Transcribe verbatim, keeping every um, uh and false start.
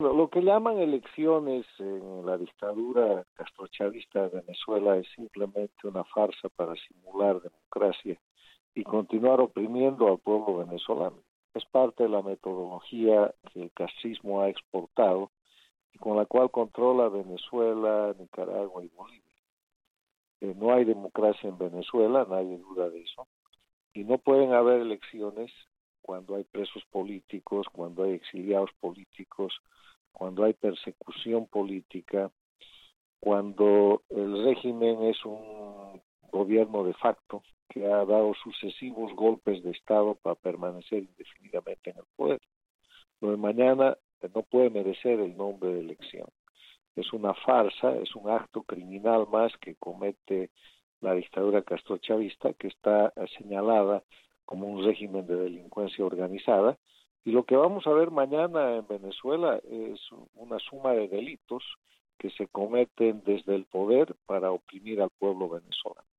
Lo, lo que llaman elecciones en la dictadura castrochavista de Venezuela es simplemente una farsa para simular democracia y continuar oprimiendo al pueblo venezolano. Es parte de la metodología que el castrismo ha exportado y con la cual controla Venezuela, Nicaragua y Bolivia. Eh, no hay democracia en Venezuela, nadie duda de eso, y no pueden haber elecciones cuando hay presos políticos, cuando hay exiliados políticos, cuando hay persecución política, cuando el régimen es un gobierno de facto que ha dado sucesivos golpes de Estado para permanecer indefinidamente en el poder. Lo de mañana no puede merecer el nombre de elección. Es una farsa, es un acto criminal más que comete la dictadura castrochavista, que está señalada como un régimen de delincuencia organizada. Y lo que vamos a ver mañana en Venezuela es una suma de delitos que se cometen desde el poder para oprimir al pueblo venezolano.